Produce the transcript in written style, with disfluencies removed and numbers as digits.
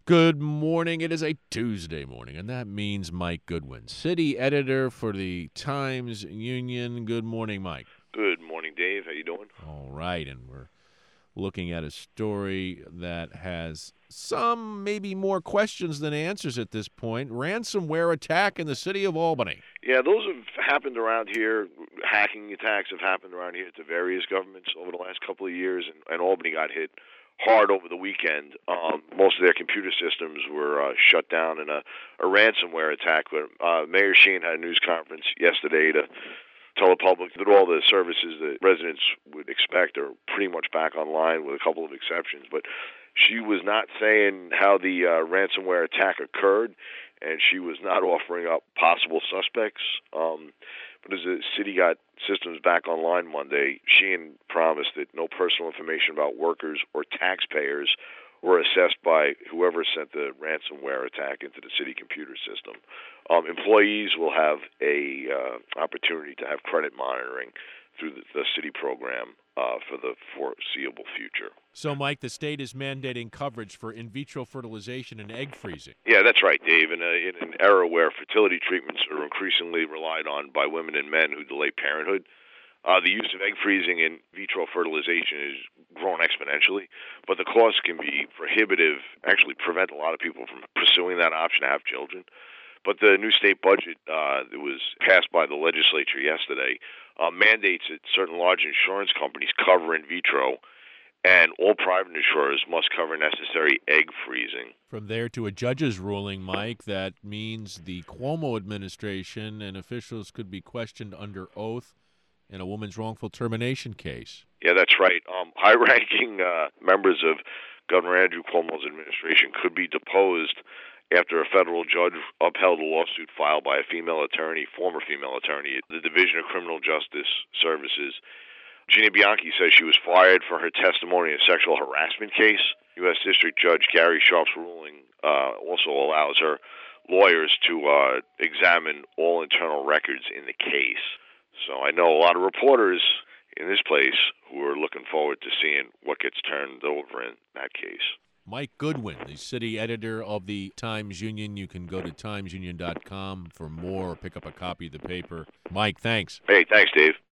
Good morning. It is a Tuesday morning, and that means Mike Goodwin, city editor for the Times-Union. Good morning, Mike. Good morning, Dave. How you doing? All right, and we're looking at a story that has some, maybe more questions than answers at this point. Ransomware attack in the city of Albany. Yeah, those have happened around here. Hacking attacks have happened around here to various governments over the last couple of years, and Albany got hit hard over the weekend. Most of their computer systems were shut down in a ransomware attack. But Mayor Sheehan had a news conference yesterday to tell the public that all the services that residents would expect are pretty much back online with a couple of exceptions. But she was not saying how the ransomware attack occurred, and she was not offering up possible suspects. But as the city got systems back online Monday, Sheehan promised that no personal information about workers or taxpayers were assessed by whoever sent the ransomware attack into the city computer system. Employees will have a opportunity to have credit monitoring through the city program for the foreseeable future. So, Mike, the state is mandating coverage for in vitro fertilization and egg freezing. Yeah, that's right, Dave. In an era where fertility treatments are increasingly relied on by women and men who delay parenthood, the use of egg freezing and vitro fertilization has grown exponentially, but the cost can be prohibitive, actually prevent a lot of people from pursuing that option to have children. But the new state budget that was passed by the legislature yesterday mandates that certain large insurance companies cover in vitro, and all private insurers must cover necessary egg freezing. From there to a judge's ruling, Mike, that means the Cuomo administration and officials could be questioned under oath in a woman's wrongful termination case. Yeah, that's right. High-ranking members of Governor Andrew Cuomo's administration could be deposed after a federal judge upheld a lawsuit filed by a former female attorney at the Division of Criminal Justice Services. Gina Bianchi says she was fired for her testimony in a sexual harassment case. U.S. District Judge Gary Sharp's ruling also allows her lawyers to examine all internal records in the case. So I know a lot of reporters in this place who are looking forward to seeing what gets turned over in that case. Mike Goodwin, the city editor of the Times-Union. You can go to timesunion.com for more or pick up a copy of the paper. Mike, thanks. Hey, thanks, Dave.